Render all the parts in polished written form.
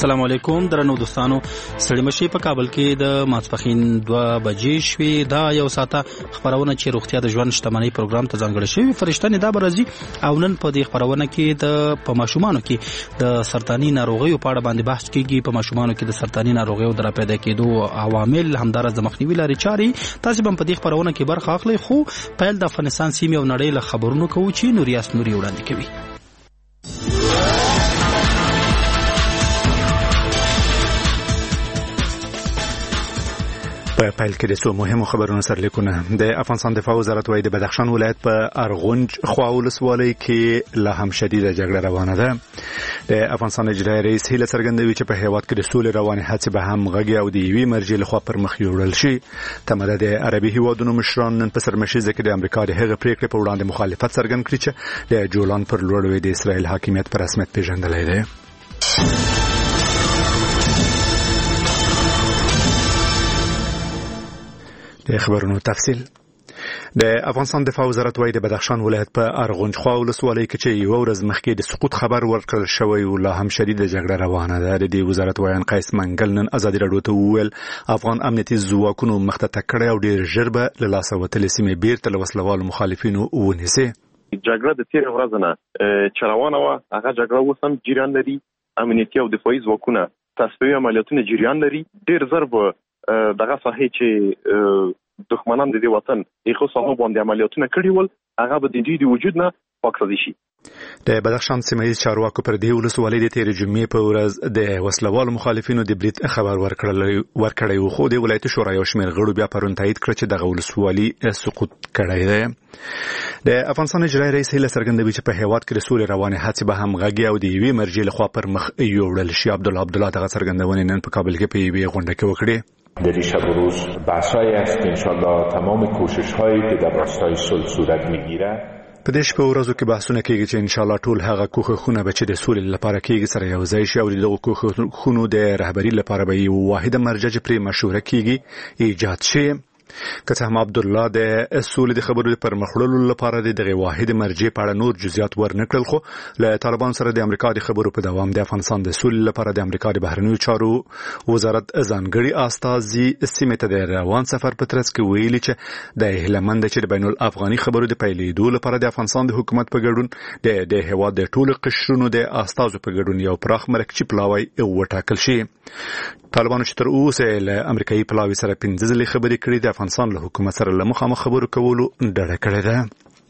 السلام علیکم درنو دوستانو، ستړي مشي په کابل کې د ماسپخین 2 بجې شوې. دا یو ساعته خبرونه چې روغتیا د ژوند شتمنۍ پروګرام ته ځانګړی شوی. فرشتنه دا برازي او نن په دې خبرونه کې د په ماشومانو کې د سرطاني ناروغیو په اړه باندې بحث کیږي. په ماشومانو کې د سرطاني ناروغیو در پیدا کېدو عوامل همدارس د مخنیوي لارې چارې تاسو هم په دې خبرونه کې برخه اخلئ. خو پیل د افغانستان سیمې او نړۍ له خبرونو کوو چې نوریاس نوري وړاندې کوي. په پیل کې د څو مهمو خبرونو سرلیکونه. د افغانستان دفاع وزارت وايي د بدخشان ولایت په ارغونج خوا ولسوالۍ کې لا هم شدیده جګړه روانه ده. د افغانستان اجرایي رئیس هیله څرګندوي چې په هیواد کې د سولې روانې هڅې به هم غږی او د یوې مرجع لخوا پر مخ یوړل شي. تمه د عربي هیوادونو مشران نن په سرمشیزه کې د امریکا د هغه پریکړې په وړاندې مخالفت څرګند کړی چې د جولان پر لوړوي د اسرائیل حاکمیت په رسمیت پیژندلی دی. د خبرونو تفصیل. د افغانستان دفاع وزارت وايي د بدخشان ولایت په ارغونج خوا ولسوالۍ کې چې یو ورځ مخکې د سقوط خبر ورکړل شوی او لا هم شدیده جګړه روانه ده. د دې وزارت وایي قیس منګل نن ازادي راډیو ته وویل افغان امنیتي ځواکونو مخته تکړه او ډیر ژر به له لاسه وتلې سیمې بیرته له وسلوالو مخالفینو ونیسي. جګړه د تیر ورځ نه چې روانه وه هغه جګړه اوس هم جریان لري. امنیتي او دفاعي ځواکونه تصفیوي عملیاتونه جریان لري. ډیر ژر به دغه ساحې چې دښمنان د دې وطن یو څه باندې عملیاتونه کړي ول هغه به د دې وجود نه پاکسازي شي. د بدخشان سیمه چارواکو پر دې ولسوالۍ د تیر جمعې په ورځ د وسلوالو مخالفینو د برید خبر ورکړی و. خو د ولایت شورا یو شمېر غړو بیا پرون تایید کړ چې دغه ولسوالي سقوط کړی دی. د افغانستان اجرایي رئیس هیله څرګندوي چې په هیواد کې د سولې روانې هڅې به هم غږی او د یوې مرجع لخوا پر مخ یوړل شي. عبدالله دغه څرګندونې نن په کابل کې په یوې غونډه کې وکړې. در این شب و روز بحث‌هایی است که انشالله تمام کوشش‌هایی که در راستای صلح صورت می‌گیرد په دې شپه ورځو کې بحثونه کېږي چې انشالله ټول هغه کوښښونه به چې د سولې لپاره کېږي سره یو ځای شي او دغه کوښښونو د رهبري لپاره به یو واحده مرجع چې پرې مشوره کېږي ایجاد شي. که څه هم عبدالله د سولې د خبرو پر مخړلو لپاره دغه واحد مرجع په اړه نور جزئیات ورنکړل. خو له طالبان سره د امریکا د خبرو په دوام د افغانستان د سولې لپاره د امریکا د بهرنیو چارو وزارت ځانګړي استازي سیمه ته د روان سفر په ترڅ کې ویلي چې د هلمند چې د بین الافغاني خبرو د پیلېدو لپاره د افغانستان د حکومت په ګډون د هیواد د ټولو قشرونو د استازو په ګډون یو پراخ مرکزي پلاوی وټاکل شي. طالبانو چې تر اوسه له امریکایي پلاوی سره 15 ځلې خبرې کړې د افغانستان له حکومت سره له مخامخ خبرو کولو ډډه کړې ده.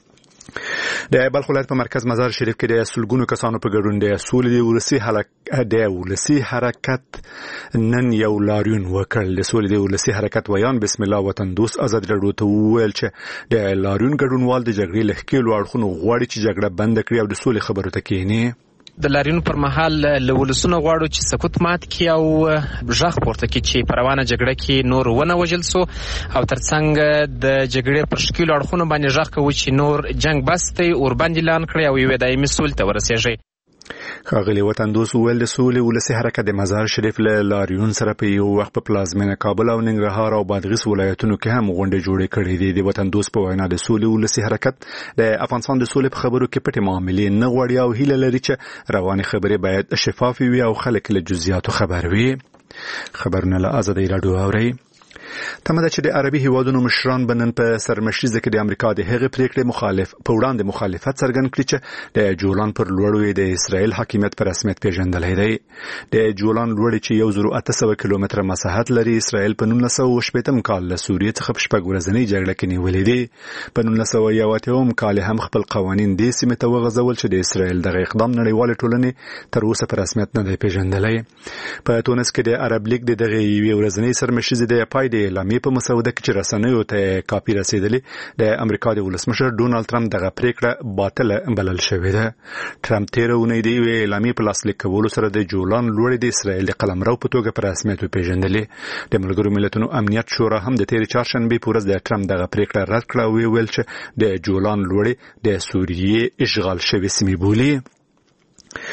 د بلخ ولایت په مرکز مزار شریف کې د سلګونو کسانو په ګډون د سولې د ولسی حرکت نن یو لاریون وکړ. د سولې د ولسی حرکت ویان بسم الله وطن دوست ازادي راډیو ته وویل چې د لاریون ګډونوال د جګړې له ښکېلو اړخونو غواړي چې جګړه بند کړي او د سولې خبرو ته کېني. د لاریون پر مهال له ولسونو غواړو چې سکوت مات کړي او ژغ پورته کړي چې په روانه جګړه کې نور ونه وژل سو او ترڅنګ د جګړې پر شکل اړخونو باندې ژغ کوي چې نور جنگ بس دی اور باندې اعلان کړي او یو دایمي سولې ته ورسیږي. ښاغلي وطن دوست ویل د سولې ولسی حرکت د مزار شریف له لاریون سره په یو وخت په پلازمینه کابل او ننګرهار او بادغیس ولایتونو کې هم غونډې جوړې کړې دي. د وطن دوست په وینا د سولې ولسی حرکت د افغانستان د سولې په خبرو کې پټې معاملې نه غواړي او هیله لري چې روانې خبرې باید شفاف وي او خلک له جزئیاتو خبر وي. خبرونه له ازادي راډیو اوري. تمه ده چې د عربي هیوادونو مشران بنن په سرمشیزه کې د امریکا د هغه پریکړې په وړاندې مخالفت څرګند کړي چې د جولان پر لوړوي د اسرائیل حاکمیت په رسمیت پیژندلی دی. د جولان لوړی چې 1800 کیلومتره مساحت لري اسرائیل په 1980 کال له سوریې څخه په شپږ ورځنۍ جګړه کې نیولې دي. په 1980 کال هم خپل قوانین د سیمې ته وغځول چې د اسرائیل دغه اقدام نړیوال ټولنې تر اوسه په رسمیت نه دی پیژندلی. په تونس کې د عرب لیگ دغه یوې ورځنۍ سرمشیزه د پای د اعلامیې په مسوده کې چې رسنیو ته کاپي رسیدلې د امریکا د ولسمشر ډونالد ټرمپ دغه پریکړه باطله بلل شوې ده. ټرمپ تیر اونۍ د یوې اعلامیې په لاسلیک کولو سره د جولان لوړې د اسرائیل د قلمرو په توګه په رسمیت وپیژندلې. د ملګرو ملتونو امنیت شورا هم د تیر چهارشنبه په ورځ د ټرمپ دغه پریکړه رد کړه او ویل چې د جولان لوړې د سوریې اشغال شوې سیمې بولي.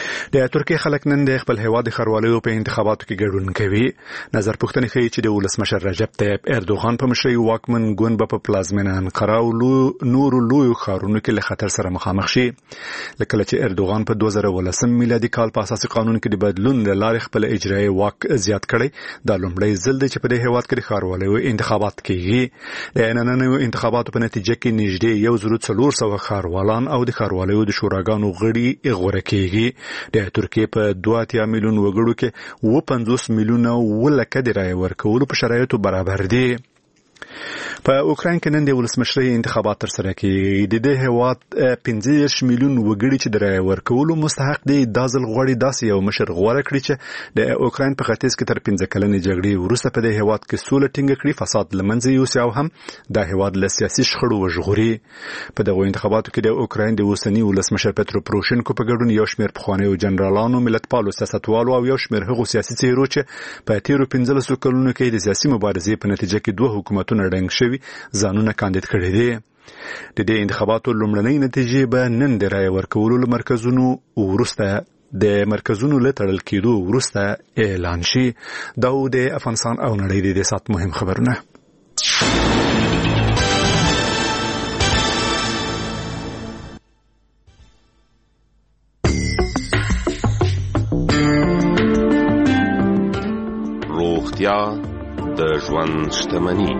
د ترکیه خلک نن د خپل هیواد خروالو په انتخاباتو کې ګډون کوي. نظر پوښتنې ښیي چې د ولسمشر رجب طیب اردوغان په مشرۍ واکمن ګوند په پلازمینه انقره او نورو لویو ښارونو کې له خطر سره مخامخ شي. لکه چې اردوغان په 2018 میلادي کال په اساسي قانون کې د بدلون له لارې خپل اجرایي واک زیات کړی. دا لومړی ځل دی چې په دې هیواد کې د خروالو انتخابات کیږي. د نننیو انتخاباتو په نتیجه کې نږدې 1400 ښاروالان او د ښاروالو د شوراګانو غړي غوړه کیږي. د ترکیه په 2 میلیون وګړو کې 50 میلیونه ولکه د رای ورکولو په شرایطو برابر دي. په اوکراین کې نن د ولسمشرۍ انتخابات ترسره کیږي. د دې هیواد 15 میلیون وګړي چې د رای ورکولو مستحق دي د ځل غوړي داسې یو مشر غوړه کړی چې د اوکراین په ختیځ کې تر 15 کلنې جګړې وروسته په دې هیواد کې سوله ټینګه کړي، فساد لمنځه یوسي او هم د هیواد له سیاسي شخړو وژغوري. په دغه انتخاباتو کې د اوکراین د اوسنی ولسمشر پترو پروشینکو په ګډون یو شمېر پخوانیو جنرالانو، ملتپالو سیاستوالو او یو شمېر هغو سیاسي څېرو چې په تیرو 15 کلونو کې د سیاسي مبارزې په نتیجه کې دوه حکومتونه ړنګ شوي ځانونه کاندید کړي دي. د دې انتخاباتو لومړنۍ نتیجې به نن د رای ورکولو له مرکزونو له تړل کېدو وروسته اعلان شي. دا د افغانستان او نړۍ د سات مهم خبرونه. روغتیا د ژوند شتمني.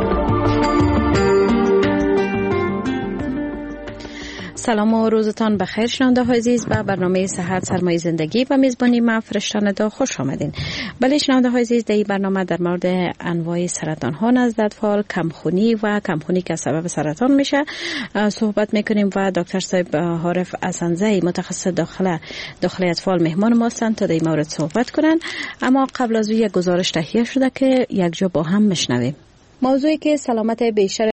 سلام و روزتان بخیر شنونده عزیز، به برنامه صحت سرمایه زندگی و میزبانی من فرشتان دا خوش آمدین. بله شنونده عزیز، در این برنامه در مورد انواع سرطان ها نزد اطفال، کمخونی و کمخونی که سبب سرطان میشه صحبت میکنیم و دکتر صاحب عارف اسنزی متخصص داخل اطفال مهمان ما هستند تا در این مورد صحبت کنن. اما قبل از او یک گزارش تهیه شده که یک جا با هم میشنویم. موضوعی که سلامت بیشتر